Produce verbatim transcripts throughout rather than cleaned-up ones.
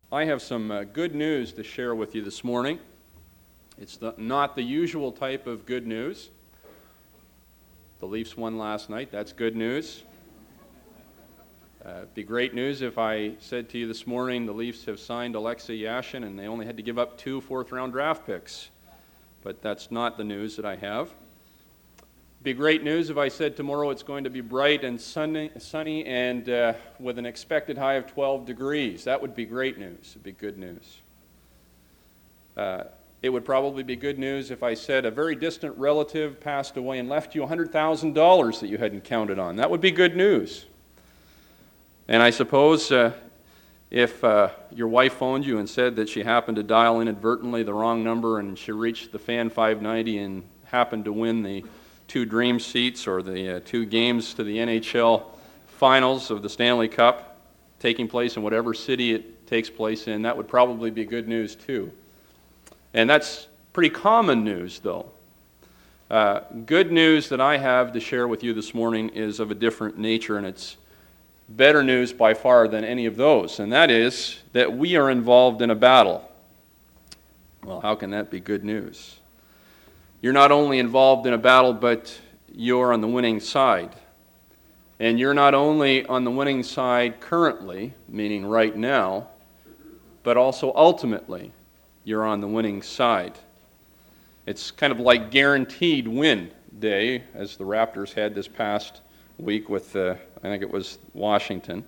I have some uh, good news to share with you this morning. It's the, not the usual type of good news. The Leafs won last night. That's good news. Uh, it'd be great news if I said to you this morning the Leafs have signed Alexei Yashin and they only had to give up two fourth-round draft picks. But that's not the news that I have. It'd be great news if I said tomorrow it's going to be bright and sunny, sunny and uh, with an expected high of twelve degrees. That would be great news. It'd be good news. Uh, it would probably be good news if I said a very distant relative passed away and left you one hundred thousand dollars that you hadn't counted on. That would be good news. And I suppose uh, if uh, your wife phoned you and said that she happened to dial inadvertently the wrong number and she reached the Fan five ninety and happened to win the two dream seats or the uh, two games to the N H L finals of the Stanley Cup taking place in whatever city it takes place in, that would probably be good news too. And that's pretty common news though. Uh, good news that I have to share with you this morning is of a different nature, and it's better news by far than any of those, and that is that we are involved in a battle. Well, how can that be good news? You're not only involved in a battle, but you're on the winning side. And you're not only on the winning side currently, meaning right now, but also ultimately, you're on the winning side. It's kind of like guaranteed win day, as the Raptors had this past week with, uh, I think it was Washington.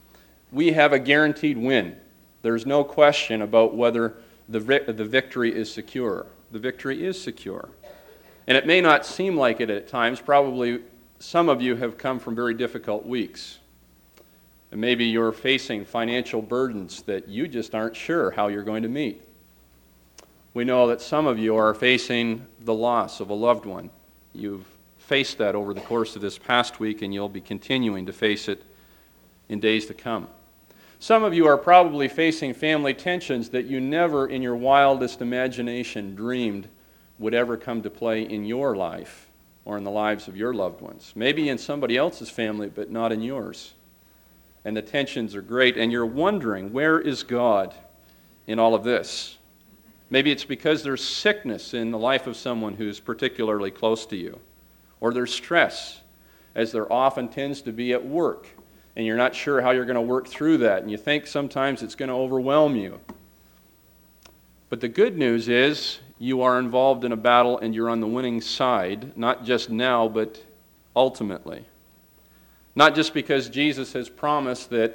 We have a guaranteed win. There's no question about whether the vi- the victory is secure. The victory is secure. And it may not seem like it at times. Probably some of you have come from very difficult weeks. And maybe you're facing financial burdens that you just aren't sure how you're going to meet. We know that some of you are facing the loss of a loved one. You've faced that over the course of this past week, and you'll be continuing to face it in days to come. Some of you are probably facing family tensions that you never in your wildest imagination dreamed would ever come to play in your life or in the lives of your loved ones. Maybe in somebody else's family, but not in yours. And the tensions are great, and you're wondering, where is God in all of this? Maybe it's because there's sickness in the life of someone who's particularly close to you, or there's stress, as there often tends to be at work, and you're not sure how you're going to work through that, and you think sometimes it's going to overwhelm you. But the good news is you are involved in a battle and you're on the winning side, not just now, but ultimately. Not just because Jesus has promised that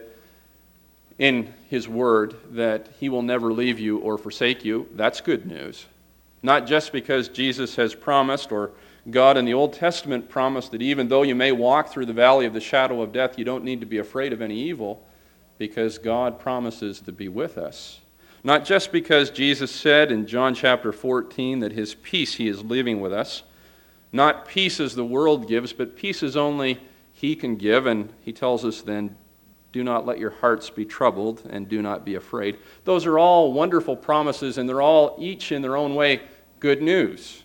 in His Word that He will never leave you or forsake you. That's good news. Not just because Jesus has promised, or God in the Old Testament promised, that even though you may walk through the valley of the shadow of death, you don't need to be afraid of any evil, because God promises to be with us. Not just because Jesus said in John chapter fourteen that His peace He is leaving with us. Not peace as the world gives, but peace as only He can give. And He tells us then, do not let your hearts be troubled and do not be afraid. Those are all wonderful promises, and they're all, each in their own way, good news.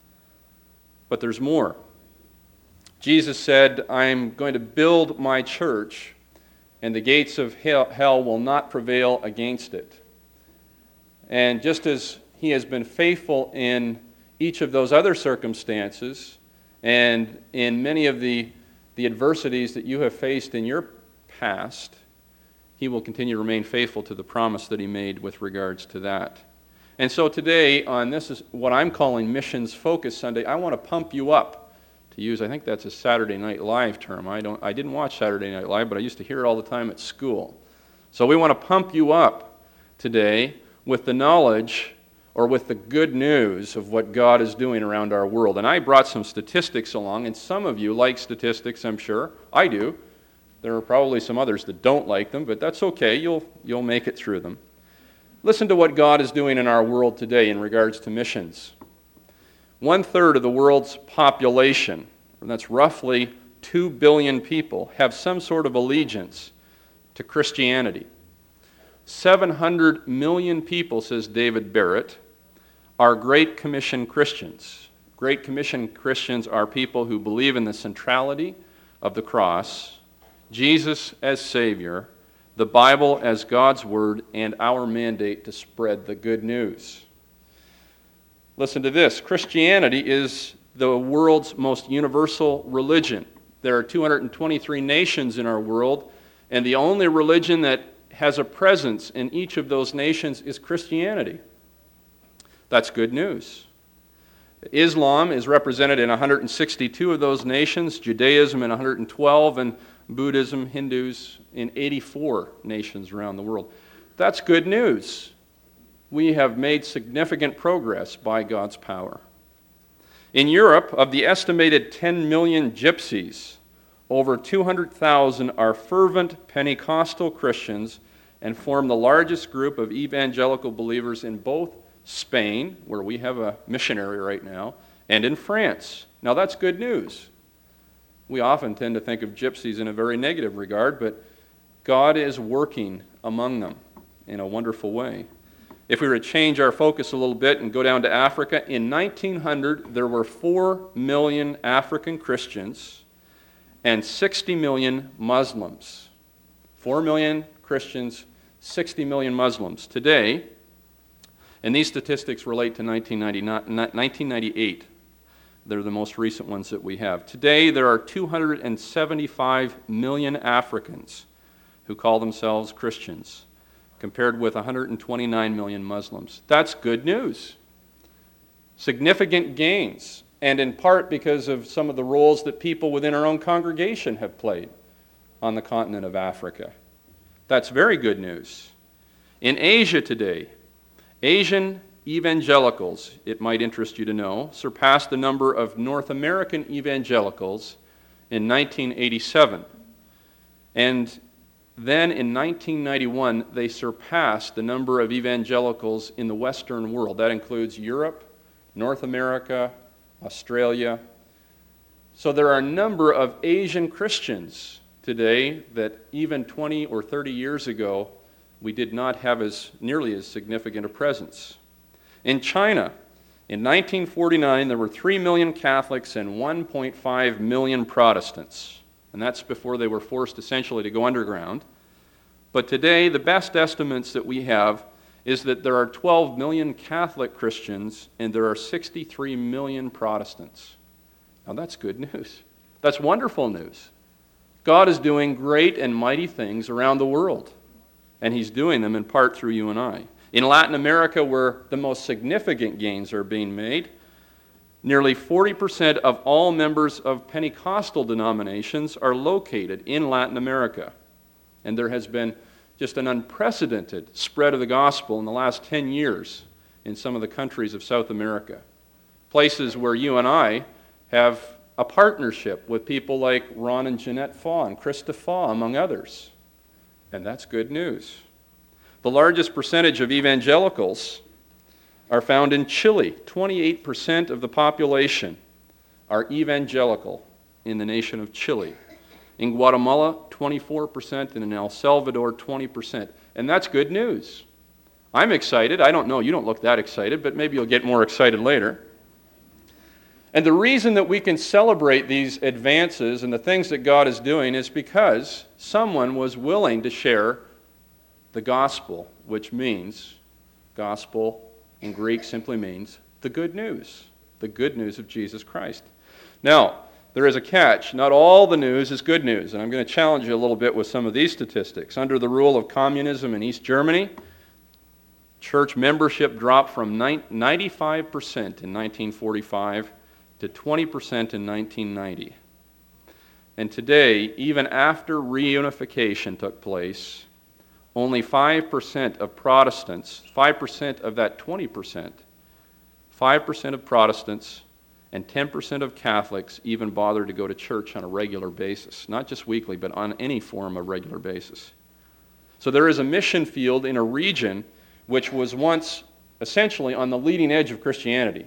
But there's more. Jesus said, I'm going to build my church, and the gates of hell will not prevail against it. And just as He has been faithful in each of those other circumstances, and in many of the, the adversities that you have faced in your past, He will continue to remain faithful to the promise that He made with regards to that. And so today, on this is what I'm calling Missions Focus Sunday, I want to pump you up. To use, I think that's a Saturday Night Live term. I don't, I didn't watch Saturday Night Live, but I used to hear it all the time at school. So we want to pump you up today with the knowledge or with the good news of what God is doing around our world. And I brought some statistics along, and some of you like statistics, I'm sure. I do. There are probably some others that don't like them, but that's okay. You'll, you'll make it through them. Listen to what God is doing in our world today in regards to missions. One-third of the world's population, and that's roughly two billion people, have some sort of allegiance to Christianity. seven hundred million people, says David Barrett, are Great Commission Christians. Great Commission Christians are people who believe in the centrality of the cross, Jesus as Savior, the Bible as God's Word, and our mandate to spread the good news. Listen to this. Christianity is the world's most universal religion. There are two hundred twenty-three nations in our world, and the only religion that has a presence in each of those nations is Christianity. That's good news. Islam is represented in one hundred sixty-two of those nations, Judaism in one hundred twelve, and Buddhism, Hindus in eighty-four nations around the world. That's good news. We have made significant progress by God's power. In Europe, of the estimated ten million gypsies, over two hundred thousand are fervent Pentecostal Christians and form the largest group of evangelical believers in both Spain, where we have a missionary right now, and in France. Now that's good news. We often tend to think of gypsies in a very negative regard, but God is working among them in a wonderful way. If we were to change our focus a little bit and go down to Africa, in nineteen hundred there were four million African Christians and sixty million Muslims. four million Christians, sixty million Muslims. Today, and these statistics relate to nineteen ninety-eight. They're the most recent ones that we have. Today, there are two hundred seventy-five million Africans who call themselves Christians, compared with one hundred twenty-nine million Muslims. That's good news. Significant gains, and in part because of some of the roles that people within our own congregation have played on the continent of Africa. That's very good news. In Asia today, Asian evangelicals, it might interest you to know, surpassed the number of North American evangelicals in nineteen eighty-seven. And then in nineteen ninety-one, they surpassed the number of evangelicals in the Western world. That includes Europe, North America, Australia. So there are a number of Asian Christians today that even twenty or thirty years ago, we did not have as nearly as significant a presence. In China, in nineteen forty-nine, there were three million Catholics and one point five million Protestants. And that's before they were forced essentially to go underground. But today, the best estimates that we have is that there are twelve million Catholic Christians and there are sixty-three million Protestants. Now that's good news. That's wonderful news. God is doing great and mighty things around the world, and He's doing them in part through you and I. In Latin America, where the most significant gains are being made, nearly forty percent of all members of Pentecostal denominations are located in Latin America. And there has been just an unprecedented spread of the gospel in the last ten years in some of the countries of South America. Places where you and I have a partnership with people like Ron and Jeanette Faw and Krista Faw, among others. And that's good news. The largest percentage of evangelicals are found in Chile. twenty-eight percent of the population are evangelical in the nation of Chile. In Guatemala, twenty-four percent, and in El Salvador, twenty percent. And that's good news. I'm excited. I don't know, you don't look that excited, but maybe you'll get more excited later. And the reason that we can celebrate these advances and the things that God is doing is because someone was willing to share the gospel, which means, gospel in Greek simply means the good news, the good news of Jesus Christ. Now, there is a catch. Not all the news is good news, and I'm going to challenge you a little bit with some of these statistics. Under the rule of communism in East Germany, church membership dropped from ninety-five percent in nineteen forty-five to twenty percent in nineteen ninety. And today, even after reunification took place, only five percent of Protestants, five percent of that twenty percent, five percent of Protestants and ten percent of Catholics even bother to go to church on a regular basis. Not just weekly, but on any form of regular basis. So there is a mission field in a region which was once essentially on the leading edge of Christianity.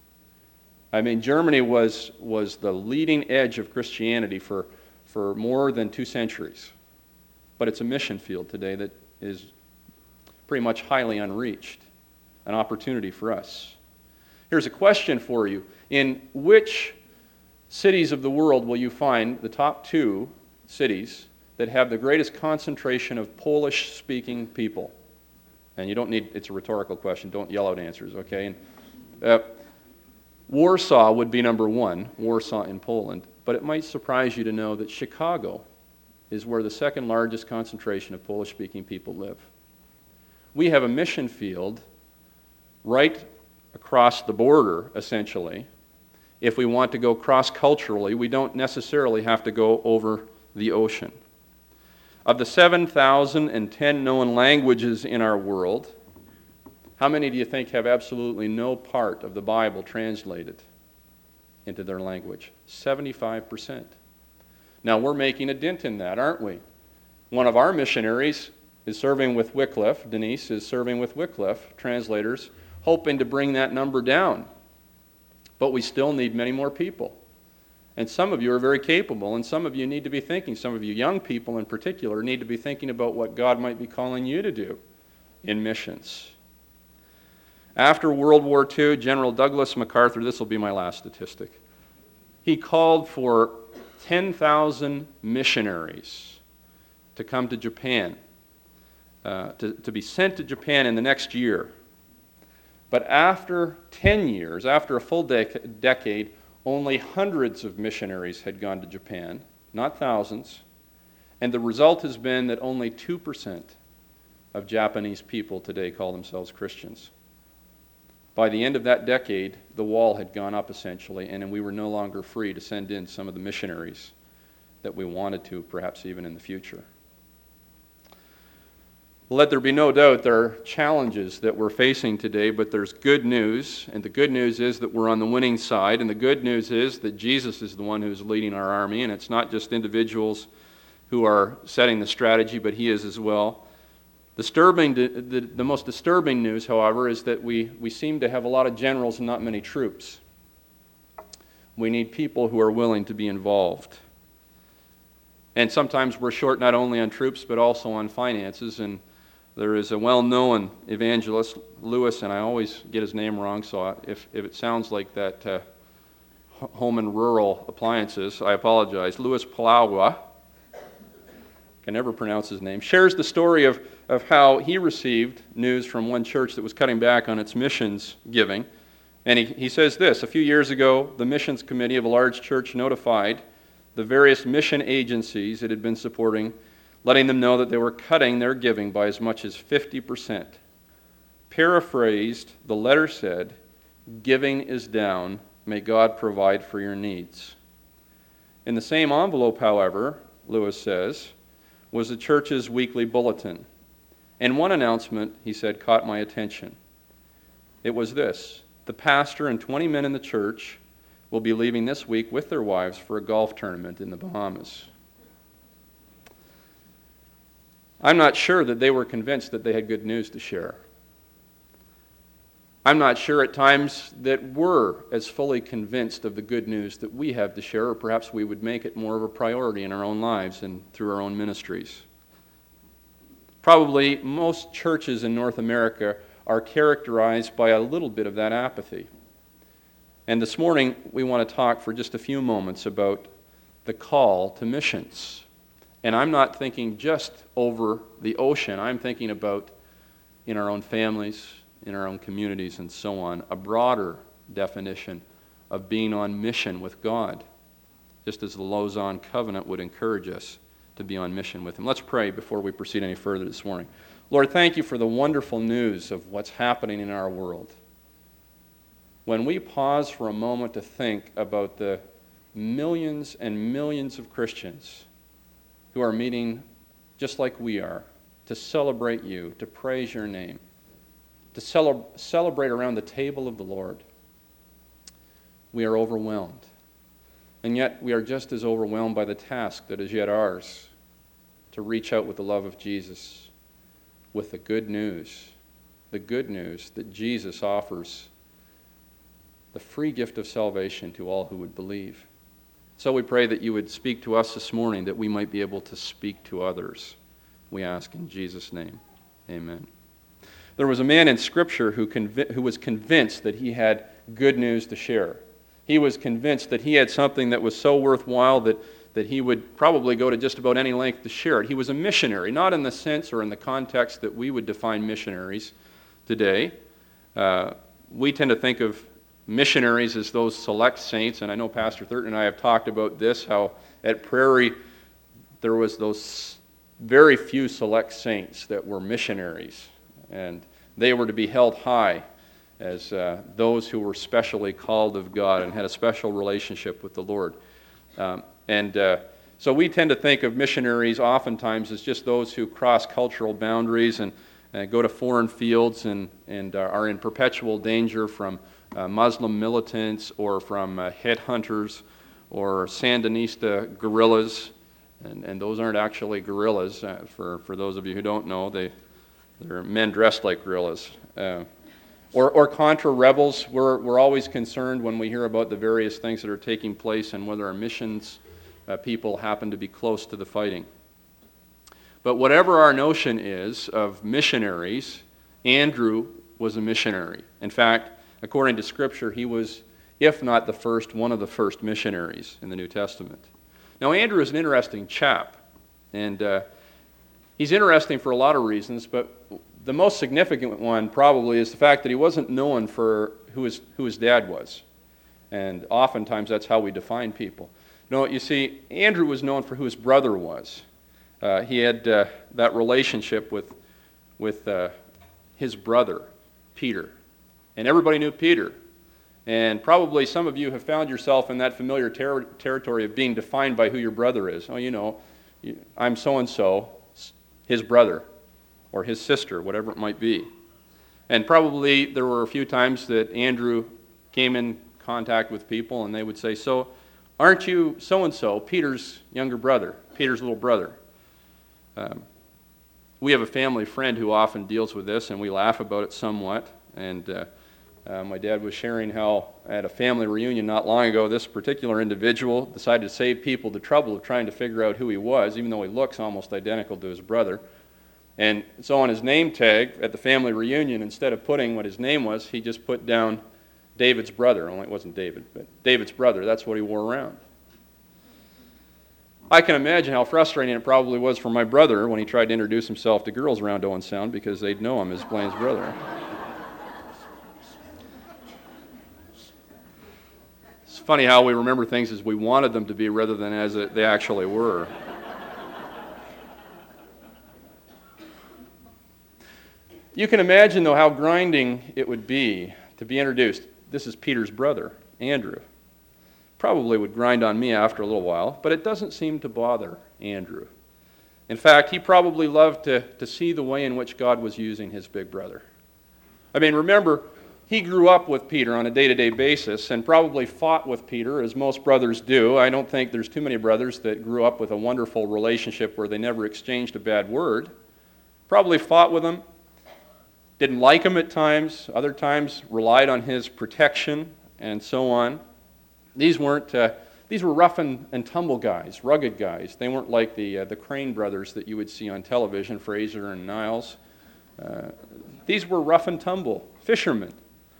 I mean, Germany was, was the leading edge of Christianity for, for more than two centuries. But it's a mission field today that is pretty much highly unreached, an opportunity for us. Here's a question for you. In which cities of the world will you find the top two cities that have the greatest concentration of Polish-speaking people? And you don't need, it's a rhetorical question, don't yell out answers, okay? And, uh, Warsaw would be number one, Warsaw in Poland, but it might surprise you to know that Chicago is where the second largest concentration of Polish-speaking people live. We have a mission field right across the border, essentially. If we want to go cross-culturally, we don't necessarily have to go over the ocean. Of the seven thousand ten known languages in our world, how many do you think have absolutely no part of the Bible translated into their language? seventy-five percent. Now, we're making a dent in that, aren't we? One of our missionaries is serving with Wycliffe, Denise is serving with Wycliffe translators, hoping to bring that number down. But we still need many more people. And some of you are very capable, and some of you need to be thinking, some of you young people in particular, need to be thinking about what God might be calling you to do in missions. After World War Two, General Douglas MacArthur, this will be my last statistic, he called for ten thousand missionaries to come to Japan, uh, to, to be sent to Japan in the next year. But after ten years, after a full dec- decade, only hundreds of missionaries had gone to Japan, not thousands, and the result has been that only two percent of Japanese people today call themselves Christians. By the end of that decade, the wall had gone up essentially, and we were no longer free to send in some of the missionaries that we wanted to, perhaps even in the future. Let there be no doubt there are challenges that we're facing today, but there's good news, and the good news is that we're on the winning side, and the good news is that Jesus is the one who's leading our army, and it's not just individuals who are setting the strategy, but he is as well. Disturbing, the, the, the most disturbing news, however, is that we, we seem to have a lot of generals and not many troops. We need people who are willing to be involved. And sometimes we're short not only on troops, but also on finances, and there is a well-known evangelist, Lewis, and I always get his name wrong, so if, if it sounds like that uh, home and rural appliances, I apologize. Louis Palawa, can never pronounce his name, shares the story of, of how he received news from one church that was cutting back on its missions giving. And he, he says this: a few years ago, the missions committee of a large church notified the various mission agencies it had been supporting, letting them know that they were cutting their giving by as much as fifty percent. Paraphrased, the letter said, "Giving is down. May God provide for your needs." In the same envelope, however, Lewis says, was the church's weekly bulletin. And one announcement, he said, caught my attention. It was this: the pastor and twenty men in the church will be leaving this week with their wives for a golf tournament in the Bahamas. I'm not sure that they were convinced that they had good news to share. I'm not sure at times that we're as fully convinced of the good news that we have to share, or perhaps we would make it more of a priority in our own lives and through our own ministries. Probably most churches in North America are characterized by a little bit of that apathy. And this morning we want to talk for just a few moments about the call to missions. And I'm not thinking just over the ocean. I'm thinking about in our own families, in our own communities, and so on, a broader definition of being on mission with God, just as the Lausanne Covenant would encourage us to be on mission with Him. Let's pray before we proceed any further this morning. Lord, thank you for the wonderful news of what's happening in our world. When we pause for a moment to think about the millions and millions of Christians who are meeting just like we are, to celebrate you, to praise your name, to cele- celebrate around the table of the Lord, we are overwhelmed. And yet we are just as overwhelmed by the task that is yet ours, to reach out with the love of Jesus, with the good news, the good news that Jesus offers the free gift of salvation to all who would believe. So we pray that you would speak to us this morning, that we might be able to speak to others. We ask in Jesus' name. Amen. There was a man in Scripture who, conv- who was convinced that he had good news to share. He was convinced that he had something that was so worthwhile that, that he would probably go to just about any length to share it. He was a missionary, not in the sense or in the context that we would define missionaries today. Uh, we tend to think of missionaries as those select saints, and I know Pastor Thurton and I have talked about this, how at Prairie there was those very few select saints that were missionaries, and they were to be held high as uh, those who were specially called of God and had a special relationship with the Lord. Um, and uh, so we tend to think of missionaries oftentimes as just those who cross cultural boundaries and uh, go to foreign fields and, and uh, are in perpetual danger from uh, Muslim militants or from uh, headhunters or Sandinista guerrillas. And, and those aren't actually guerrillas. Uh, for, for those of you who don't know, they, they're men dressed like guerrillas. Uh, Or, or Contra rebels. We're, we're always concerned when we hear about the various things that are taking place and whether our missions uh, people happen to be close to the fighting. But whatever our notion is of missionaries, Andrew was a missionary. In fact, according to Scripture, he was, if not the first, one of the first missionaries in the New Testament. Now, Andrew is an interesting chap, and uh, he's interesting for a lot of reasons, but the most significant one probably is the fact that he wasn't known for who his, who his dad was. And oftentimes that's how we define people. No, you see, Andrew was known for who his brother was. Uh, he had uh, that relationship with, with uh, his brother, Peter. And everybody knew Peter. And probably some of you have found yourself in that familiar ter- territory of being defined by who your brother is. Oh, you know, I'm so-and-so, his brother, or his sister, whatever it might be. And probably there were a few times that Andrew came in contact with people and they would say, so aren't you so-and-so, Peter's younger brother, Peter's little brother? Um, we have a family friend who often deals with this, and we laugh about it somewhat. And uh, uh, my dad was sharing how at a family reunion not long ago, this particular individual decided to save people the trouble of trying to figure out who he was, even though he looks almost identical to his brother. And so on his name tag at the family reunion, instead of putting what his name was, he just put down David's brother. Only it wasn't David, but David's brother. That's what he wore around. I can imagine how frustrating it probably was for my brother when he tried to introduce himself to girls around Owen Sound because they'd know him as Blaine's brother. It's funny how we remember things as we wanted them to be rather than as they actually were. You can imagine, though, how grinding it would be to be introduced. This is Peter's brother, Andrew. Probably would grind on me after a little while, but it doesn't seem to bother Andrew. In fact, he probably loved to, to see the way in which God was using his big brother. I mean, remember, he grew up with Peter on a day-to-day basis and probably fought with Peter, as most brothers do. I don't think there's too many brothers that grew up with a wonderful relationship where they never exchanged a bad word. Probably fought with him. Didn't like him at times, other times relied on his protection, and so on. These weren't, uh, these were rough and, and tumble guys, rugged guys. They weren't like the uh, the Crane brothers that you would see on television, Fraser and Niles. Uh, these were rough and tumble fishermen.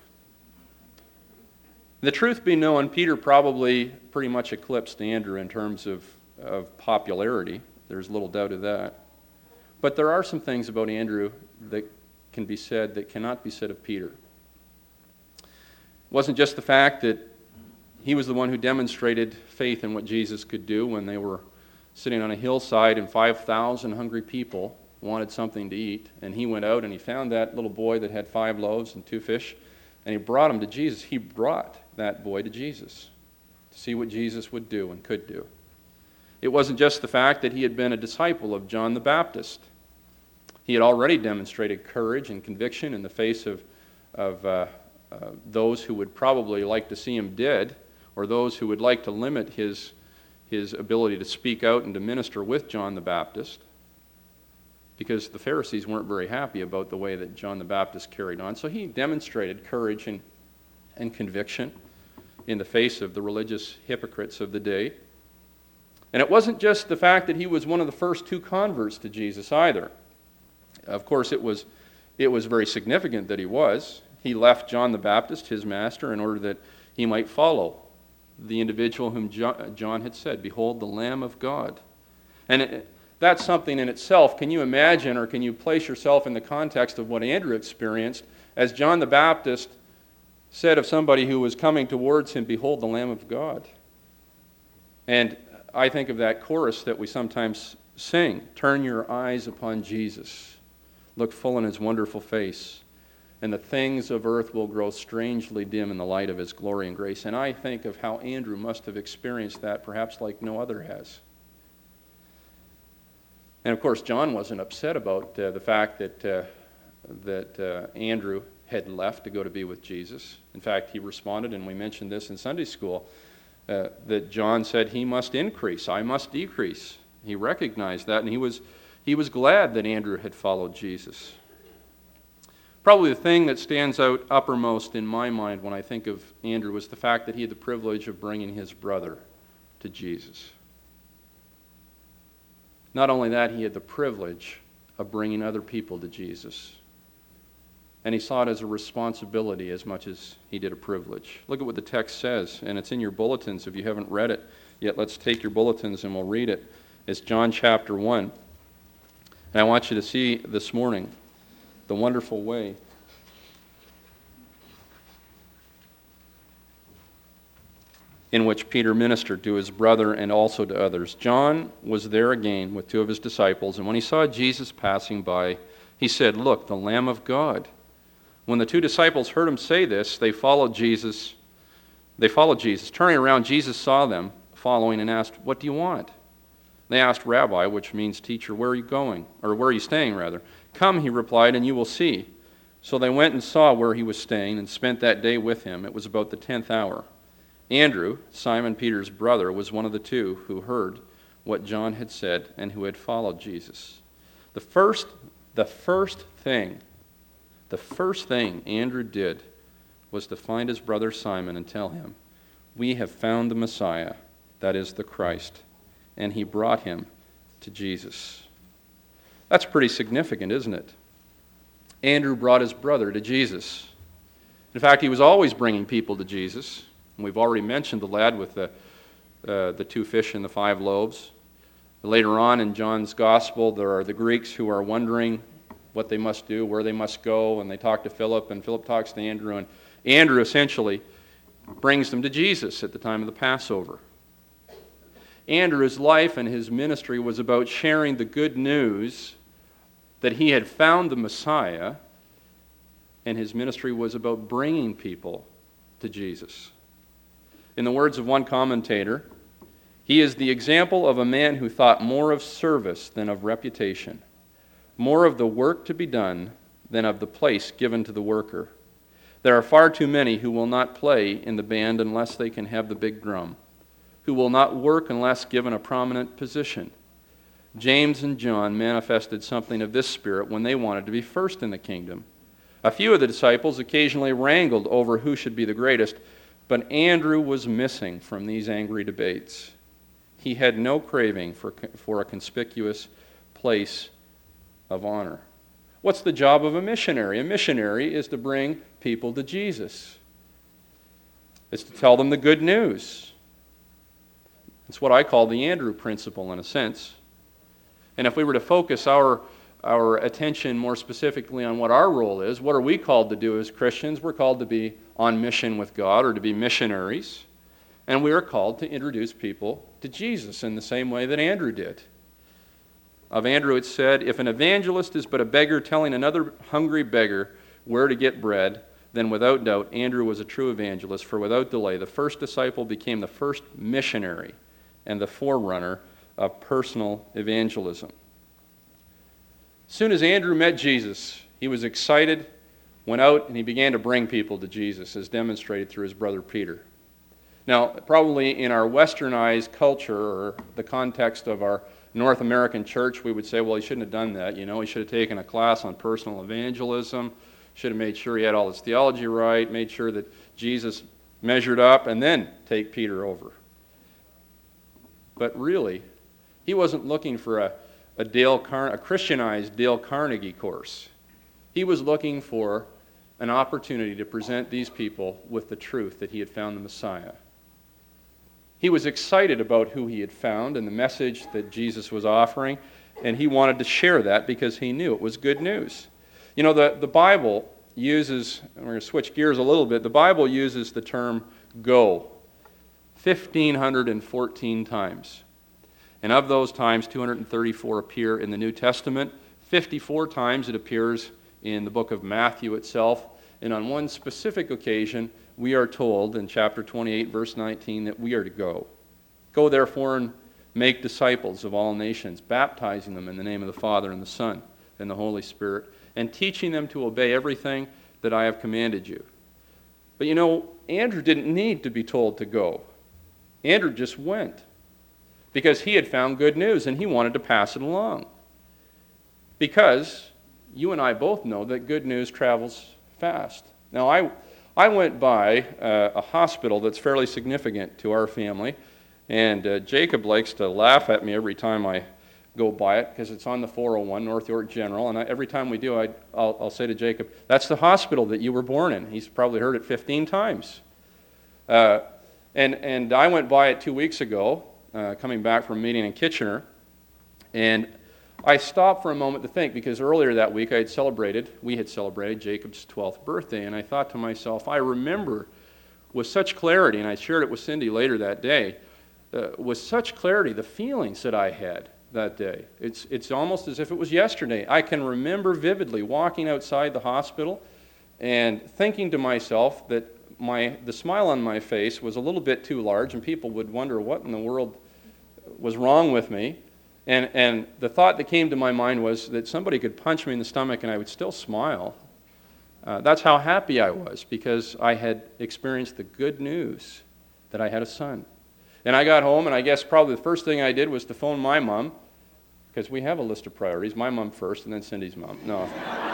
The truth be known, Peter probably pretty much eclipsed Andrew in terms of, of popularity. There's little doubt of that. But there are some things about Andrew that can be said that cannot be said of Peter. It wasn't just the fact that he was the one who demonstrated faith in what Jesus could do when they were sitting on a hillside and five thousand hungry people wanted something to eat, and he went out and he found that little boy that had five loaves and two fish, and he brought him to Jesus. He brought that boy to Jesus to see what Jesus would do and could do. It wasn't just the fact that he had been a disciple of John the Baptist. He had already demonstrated courage and conviction in the face of, of uh, uh, those who would probably like to see him dead, or those who would like to limit his, his ability to speak out and to minister with John the Baptist, because the Pharisees weren't very happy about the way that John the Baptist carried on. So he demonstrated courage and, and conviction in the face of the religious hypocrites of the day. And it wasn't just the fact that he was one of the first two converts to Jesus either. Of course, it was, it was very significant that he was. He left John the Baptist, his master, in order that he might follow the individual whom John had said, "Behold, the Lamb of God." And it, that's something in itself. Can you imagine, or can you place yourself in the context of what Andrew experienced as John the Baptist said of somebody who was coming towards him, "Behold, the Lamb of God"? And I think of that chorus that we sometimes sing, "Turn your eyes upon Jesus, look full in his wonderful face, and the things of earth will grow strangely dim in the light of his glory and grace." And I think of how Andrew must have experienced that perhaps like no other has. And of course, John wasn't upset about uh, the fact that, uh, that uh, Andrew had left to go to be with Jesus. In fact, he responded, and we mentioned this in Sunday school, uh, that John said, "He must increase, I must decrease." He recognized that, and he was, he was glad that Andrew had followed Jesus. Probably the thing that stands out uppermost in my mind when I think of Andrew was the fact that he had the privilege of bringing his brother to Jesus. Not only that, he had the privilege of bringing other people to Jesus. And he saw it as a responsibility as much as he did a privilege. Look at what the text says, and it's in your bulletins if you haven't read it yet. Let's take your bulletins and we'll read it. It's John chapter one. And I want you to see this morning the wonderful way in which Peter ministered to his brother and also to others. John was there again with two of his disciples, and when he saw Jesus passing by, he said, "Look, the Lamb of God." When the two disciples heard him say this, they followed Jesus. They followed Jesus. Turning around, Jesus saw them following and asked, "What do you want?" They asked, "Rabbi," which means teacher, "where are you going?" Or where are you staying, rather? "Come," he replied, "and you will see." So they went and saw where he was staying and spent that day with him. It was about the tenth hour. Andrew, Simon Peter's brother, was one of the two who heard what John had said and who had followed Jesus. The first, the first thing, the first thing Andrew did was to find his brother Simon and tell him, "We have found the Messiah, that is the Christ." And he brought him to Jesus. That's pretty significant, isn't it? Andrew brought his brother to Jesus. In fact, he was always bringing people to Jesus. And we've already mentioned the lad with the, uh, the two fish and the five loaves. Later on in John's Gospel, there are the Greeks who are wondering what they must do, where they must go, and they talk to Philip, and Philip talks to Andrew, and Andrew essentially brings them to Jesus at the time of the Passover. Andrew's life and his ministry was about sharing the good news that he had found the Messiah, and his ministry was about bringing people to Jesus. In the words of one commentator, he is the example of a man who thought more of service than of reputation, more of the work to be done than of the place given to the worker. There are far too many who will not play in the band unless they can have the big drum, who will not work unless given a prominent position. James and John manifested something of this spirit when they wanted to be first in the kingdom. A few of the disciples occasionally wrangled over who should be the greatest, but Andrew was missing from these angry debates. He had no craving for, for a conspicuous place of honor. What's the job of a missionary? A missionary is to bring people to Jesus. It's to tell them the good news. It's what I call the Andrew principle in a sense. And if we were to focus our, our attention more specifically on what our role is, what are we called to do as Christians? We're called to be on mission with God, or to be missionaries. And we are called to introduce people to Jesus in the same way that Andrew did. Of Andrew it said, "If an evangelist is but a beggar telling another hungry beggar where to get bread, then without doubt Andrew was a true evangelist, for without delay the first disciple became the first missionary and the forerunner of personal evangelism." As soon as Andrew met Jesus, he was excited, went out, and he began to bring people to Jesus, as demonstrated through his brother Peter. Now, probably in our westernized culture, or the context of our North American church, we would say, well, he shouldn't have done that. You know, he should have taken a class on personal evangelism, should have made sure he had all his theology right, made sure that Jesus measured up, and then take Peter over. But really, he wasn't looking for a, a, Dale Car- a Christianized Dale Carnegie course. He was looking for an opportunity to present these people with the truth that he had found the Messiah. He was excited about who he had found and the message that Jesus was offering, and he wanted to share that because he knew it was good news. You know, the, the Bible uses, and we're going to switch gears a little bit, the Bible uses the term go one thousand five hundred fourteen times. And of those times, two hundred thirty-four appear in the New Testament. fifty-four times it appears in the book of Matthew itself. And on one specific occasion, we are told in chapter twenty-eight, verse nineteen, that we are to go. Go therefore and make disciples of all nations, baptizing them in the name of the Father and the Son and the Holy Spirit, and teaching them to obey everything that I have commanded you. But you know, Andrew didn't need to be told to go. Andrew just went because he had found good news and he wanted to pass it along. Because you and I both know that good news travels fast. Now, I I went by uh, a hospital that's fairly significant to our family, and uh, Jacob likes to laugh at me every time I go by it because it's on the four oh one, North York General, and I, every time we do, I, I'll, I'll say to Jacob, that's the hospital that you were born in. He's probably heard it fifteen times. Uh, and, and I went by it two weeks ago, uh, coming back from a meeting in Kitchener, and I stopped for a moment to think, because earlier that week I had celebrated, we had celebrated Jacob's twelfth birthday, and I thought to myself, I remember with such clarity, and I shared it with Cindy later that day, uh, with such clarity the feelings that I had that day. It's, it's almost as if it was yesterday. I can remember vividly walking outside the hospital and thinking to myself that my the smile on my face was a little bit too large, and people would wonder what in the world was wrong with me. And, and the thought that came to my mind was that somebody could punch me in the stomach and I would still smile. Uh, that's how happy I was, because I had experienced the good news that I had a son. And I got home, and I guess probably the first thing I did was to phone my mom, because we have a list of priorities. My mom first, and then Cindy's mom. No.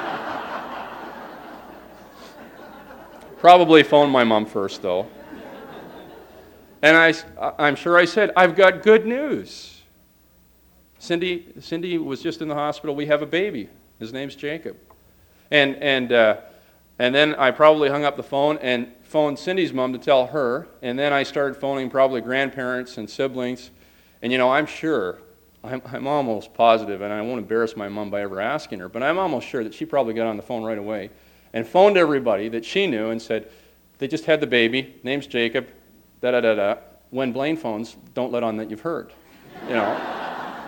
Probably phone my mom first, though. And I, I'm sure I said, I've got good news. Cindy, Cindy was just in the hospital. We have a baby. His name's Jacob. And and uh, and then I probably hung up the phone and phoned Cindy's mom to tell her. And then I started phoning probably grandparents and siblings. And you know, I'm sure, I'm, I'm almost positive, and I won't embarrass my mom by ever asking her, but I'm almost sure that she probably got on the phone right away and phoned everybody that she knew and said, they just had the baby, name's Jacob, da da da da. When Blaine phones, don't let on that you've heard, you know.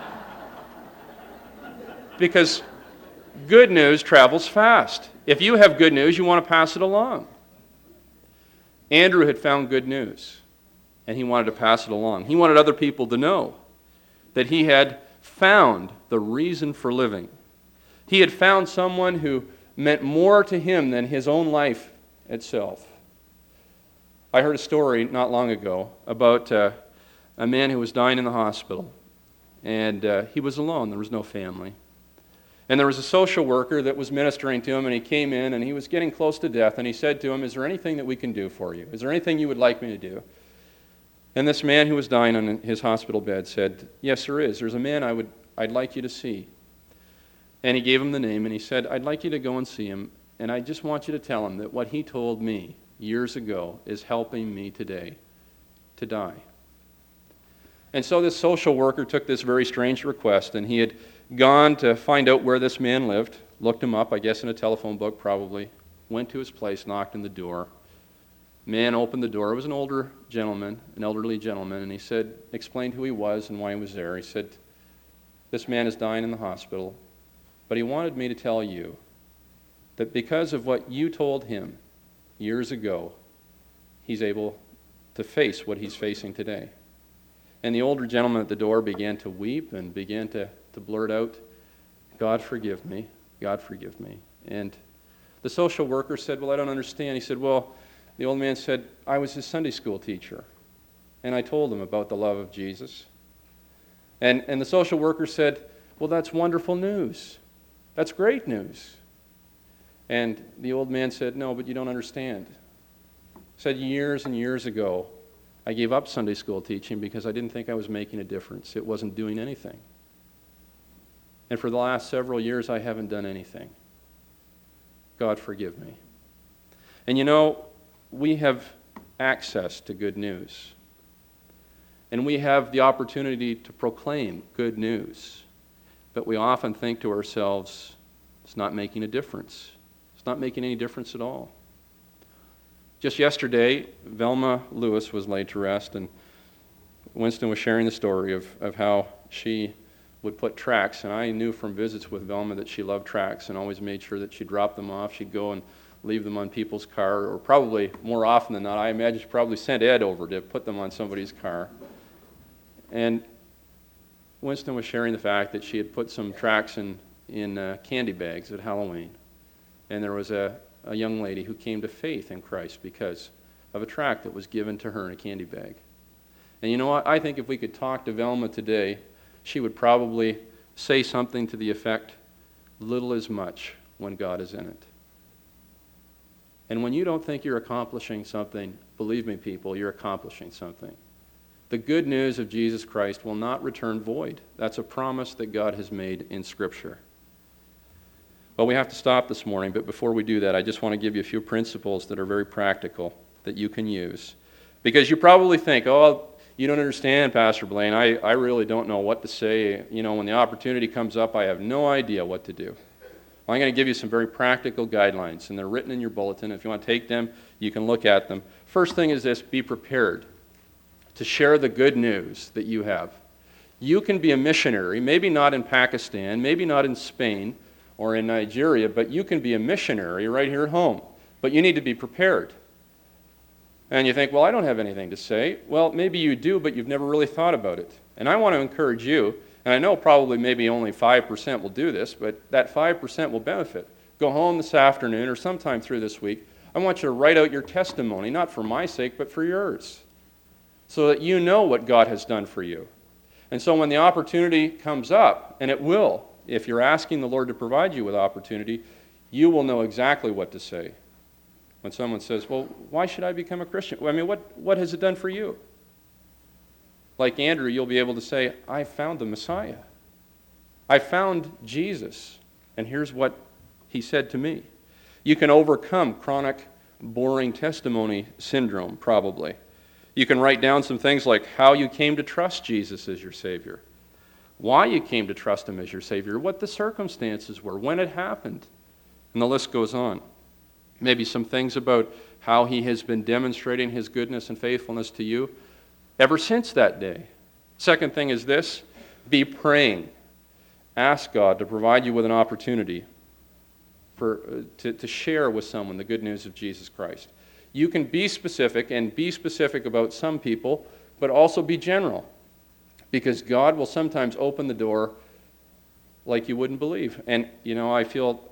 Because good news travels fast. If you have good news, you want to pass it along. Andrew had found good news, and he wanted to pass it along. He wanted other people to know that he had found the reason for living. He had found someone who meant more to him than his own life itself. I heard a story not long ago about uh, a man who was dying in the hospital, and uh, he was alone. There was no family. And there was a social worker that was ministering to him, and he came in, and he was getting close to death, and he said to him, is there anything that we can do for you? Is there anything you would like me to do? And this man who was dying on his hospital bed said, yes, there is. There's a man I would, I'd like you to see. And he gave him the name, and he said, I'd like you to go and see him, and I just want you to tell him that what he told me years ago is helping me today to die. And so this social worker took this very strange request, and he had gone to find out where this man lived, looked him up, I guess in a telephone book probably, went to his place, knocked on the door. Man opened the door. It was an older gentleman, an elderly gentleman, and he said, explained who he was and why he was there. He said, this man is dying in the hospital, but he wanted me to tell you that because of what you told him years ago, he's able to face what he's facing today. And the older gentleman at the door began to weep and began to, to blurt out, God forgive me, God forgive me. And the social worker said, well, I don't understand. He said, well, the old man said, I was his Sunday school teacher, and I told him about the love of Jesus. And, and the social worker said, well, that's wonderful news. That's great news. And the old man said, no, but you don't understand. He said, years and years ago, I gave up Sunday school teaching because I didn't think I was making a difference. It wasn't doing anything. And for the last several years, I haven't done anything. God forgive me. And you know, we have access to good news. And we have the opportunity to proclaim good news. But we often think to ourselves, it's not making a difference. It's not making any difference at all. Just yesterday, Velma Lewis was laid to rest, and Winston was sharing the story of, of how she would put tracts, and I knew from visits with Velma that she loved tracts and always made sure that she dropped them off. She'd go and leave them on people's car, or probably more often than not, I imagine she probably sent Ed over to put them on somebody's car. And Winston was sharing the fact that she had put some tracts in, in uh, candy bags at Halloween, and there was a, a young lady who came to faith in Christ because of a tract that was given to her in a candy bag. And you know what? I think if we could talk to Velma today, she would probably say something to the effect, little is much when God is in it. And when you don't think you're accomplishing something, believe me, people, you're accomplishing something. The good news of Jesus Christ will not return void. That's a promise that God has made in Scripture. Well, we have to stop this morning, but before we do that, I just want to give you a few principles that are very practical that you can use. Because you probably think, oh, you don't understand, Pastor Blaine. I, I really don't know what to say. You know, when the opportunity comes up, I have no idea what to do. Well, I'm going to give you some very practical guidelines, and they're written in your bulletin. If you want to take them, you can look at them. First thing is this: be prepared to share the good news that you have. You can be a missionary, maybe not in Pakistan, maybe not in Spain or in Nigeria, but you can be a missionary right here at home. But you need to be prepared. And you think, well, I don't have anything to say. Well, maybe you do, but you've never really thought about it. And I want to encourage you, and I know probably maybe only five percent will do this, but that five percent will benefit. Go home this afternoon or sometime through this week. I want you to write out your testimony, not for my sake, but for yours, so that you know what God has done for you. And so when the opportunity comes up, and it will, if you're asking the Lord to provide you with opportunity, you will know exactly what to say. When someone says, well, why should I become a Christian? I mean, what, what has it done for you? Like Andrew, you'll be able to say, I found the Messiah. I found Jesus, and here's what he said to me. You can overcome chronic, boring testimony syndrome, probably. You can write down some things like how you came to trust Jesus as your Savior, why you came to trust him as your Savior, what the circumstances were, when it happened, and the list goes on. Maybe some things about how he has been demonstrating his goodness and faithfulness to you ever since that day. Second thing is this: be praying. Ask God to provide you with an opportunity for, uh, to, to share with someone the good news of Jesus Christ. You can be specific, and be specific about some people, but also be general. Because God will sometimes open the door like you wouldn't believe. And, you know, I feel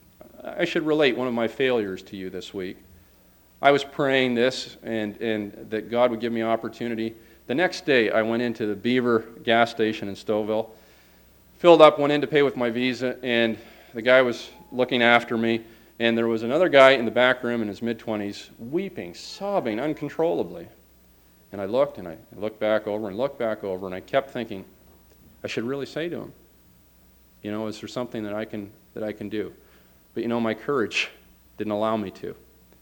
I should relate one of my failures to you this week. I was praying this, and, and that God would give me opportunity. The next day, I went into the Beaver gas station in Stouffville, filled up, went in to pay with my Visa, and the guy was looking after me, and there was another guy in the back room in his mid-twenties, weeping, sobbing uncontrollably. And I looked, and I looked back over, and looked back over, and I kept thinking, I should really say to him, you know, is there something that I can that I can do? But, you know, my courage didn't allow me to.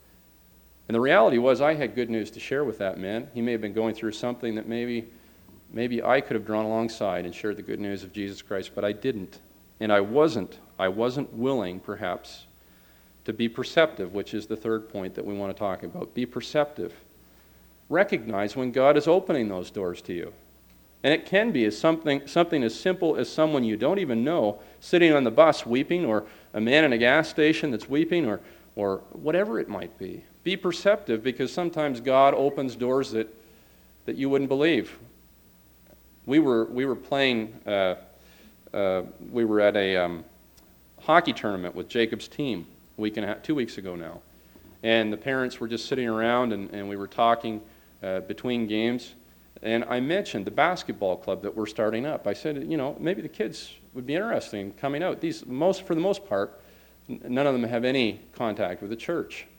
And the reality was I had good news to share with that man. He may have been going through something that maybe, maybe I could have drawn alongside and shared the good news of Jesus Christ, but I didn't. And I wasn't. I wasn't willing, perhaps, to be perceptive, which is the third point that we want to talk about. Be perceptive. Recognize when God is opening those doors to you. And it can be as something, something as simple as someone you don't even know sitting on the bus weeping, or a man in a gas station that's weeping, or, or whatever it might be. Be perceptive, because sometimes God opens doors that, that you wouldn't believe. We were, we were playing, uh, uh, we were at a um, hockey tournament with Jacob's team a week and a half, two weeks ago now. And the parents were just sitting around, and, and we were talking uh, between games. And I mentioned the basketball club that we're starting up. I said, you know, maybe the kids would be interested in coming out. These, most, for the most part, n- none of them have any contact with the church.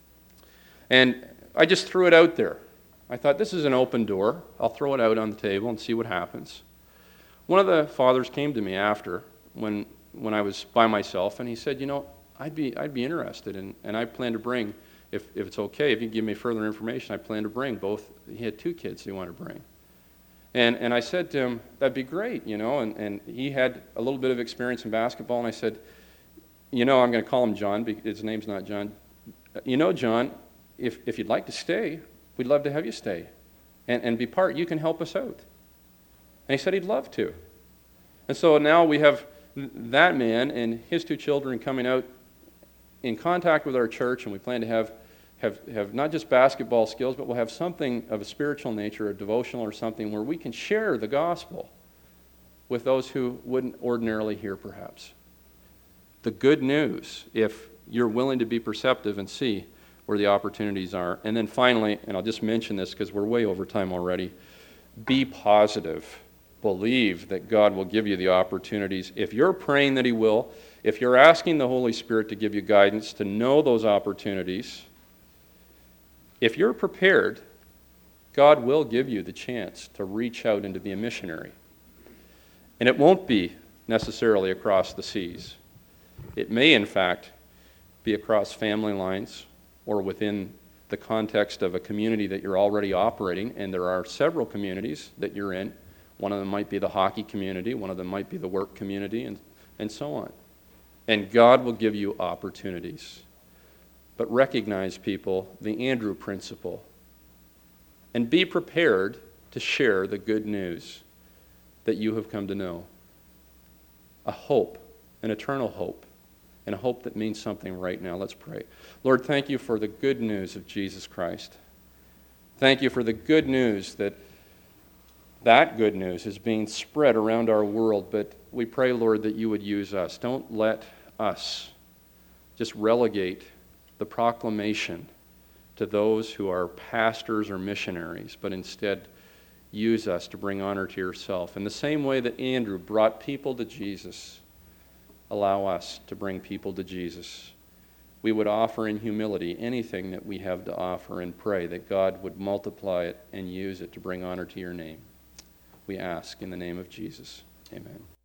And I just threw it out there. I thought, this is an open door. I'll throw it out on the table and see what happens. One of the fathers came to me after, when when I was by myself, and he said, you know, I'd be I'd be interested, in, and I plan to bring, if, if it's okay, if you give me further information, I plan to bring both. He had two kids he wanted to bring. And, and I said to him, that'd be great, you know, and, and he had a little bit of experience in basketball, and I said, you know, I'm going to call him John, because his name's not John. You know, John, if, if you'd like to stay, we'd love to have you stay and, and be part. You can help us out. And he said he'd love to. And so now we have that man and his two children coming out in contact with our church, and we plan to have, have, have not just basketball skills, but we'll have something of a spiritual nature, a devotional or something, where we can share the gospel with those who wouldn't ordinarily hear, perhaps. The good news, if you're willing to be perceptive and see where the opportunities are. And then finally, and I'll just mention this because we're way over time already, be positive. Believe that God will give you the opportunities. If you're praying that He will, if you're asking the Holy Spirit to give you guidance to know those opportunities, if you're prepared, God will give you the chance to reach out and to be a missionary. And it won't be necessarily across the seas. It may, in fact, be across family lines or within the context of a community that you're already operating, and there are several communities that you're in. One of them might be the hockey community, one of them might be the work community, and, and so on. And God will give you opportunities. But recognize, people, the Andrew principle. And be prepared to share the good news that you have come to know. A hope, an eternal hope, and a hope that means something right now. Let's pray. Lord, thank you for the good news of Jesus Christ. Thank you for the good news that that good news is being spread around our world, but we pray, Lord, that you would use us. Don't let us just relegate the proclamation to those who are pastors or missionaries, but instead use us to bring honor to yourself. In the same way that Andrew brought people to Jesus, allow us to bring people to Jesus. We would offer in humility anything that we have to offer and pray that God would multiply it and use it to bring honor to your name. We ask in the name of Jesus. Amen.